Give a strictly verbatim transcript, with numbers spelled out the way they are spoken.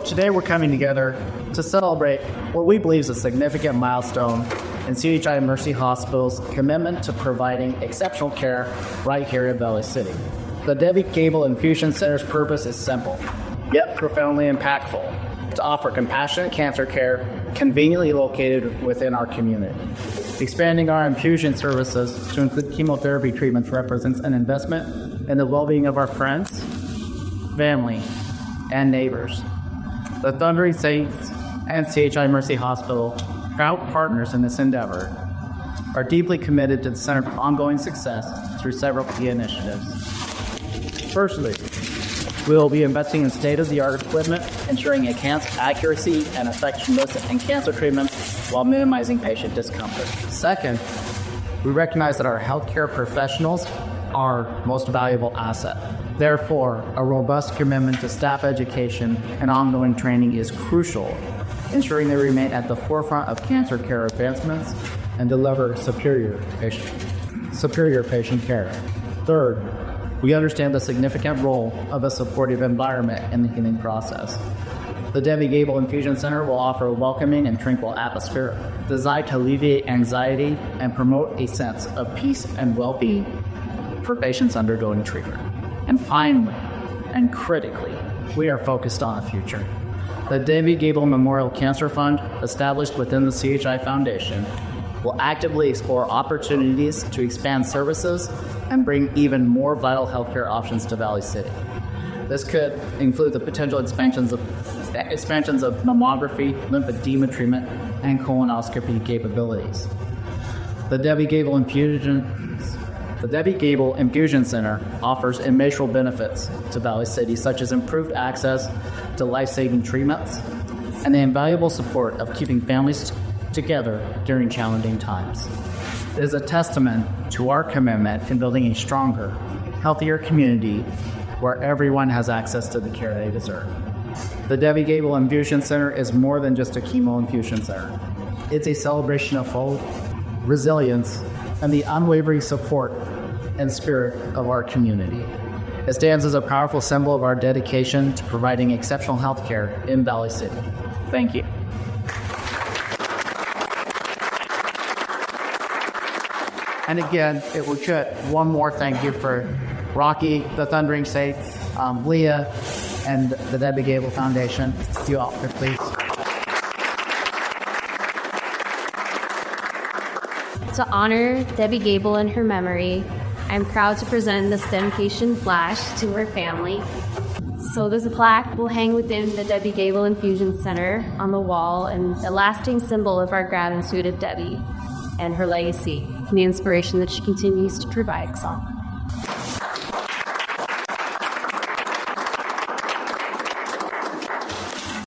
Today we're coming together to celebrate what we believe is a significant milestone in C H I Mercy Hospital's commitment to providing exceptional care right here in Valley City. The Debbie Gable Infusion Center's purpose is simple, yet profoundly impactful: to offer compassionate cancer care conveniently located within our community. Expanding our infusion services to include chemotherapy treatments represents an investment in the well-being of our friends, family, and neighbors. The Thundering Saints and C H I Mercy Hospital, proud partners in this endeavor, are deeply committed to the center's ongoing success through several key initiatives. Firstly, we will be investing in state-of-the-art equipment, ensuring enhanced accuracy and effectiveness in cancer treatments while minimizing patient discomfort. Second, we recognize that our healthcare professionals are our most valuable asset. Therefore, a robust commitment to staff education and ongoing training is crucial, ensuring they remain at the forefront of cancer care advancements and deliver superior patient, superior patient care. Third, we understand the significant role of a supportive environment in the healing process. The Debbie Gable Infusion Center will offer a welcoming and tranquil atmosphere designed to alleviate anxiety and promote a sense of peace and well-being for patients undergoing treatment. And finally, and critically, we are focused on the future. The Debbie Gable Memorial Cancer Fund, established within the C H I Foundation, will actively explore opportunities to expand services and bring even more vital healthcare options to Valley City. This could include the potential expansions of expansions of mammography, lymphedema treatment, and colonoscopy capabilities. The Debbie Gable Infusion The Debbie Gable Infusion Center offers immeasurable benefits to Valley City, such as improved access to life-saving treatments and the invaluable support of keeping families together during challenging times. It is a testament to our commitment in building a stronger, healthier community where everyone has access to the care they deserve. The Debbie Gable Infusion Center is more than just a chemo infusion center. It's a celebration of hope, resilience, and the unwavering support and spirit of our community. It stands as a powerful symbol of our dedication to providing exceptional health care in Valley City. Thank you. And again, it will get one more thank you for Rocky, the Thundering Saints, um, Leah, and the Debbie Gable Foundation. If you all could please. To honor Debbie Gable in her memory, I'm proud to present this dedication flash to her family. So this plaque will hang within the Debbie Gable Infusion Center on the wall, and a lasting symbol of our gratitude to Debbie and her legacy and the inspiration that she continues to provide us all.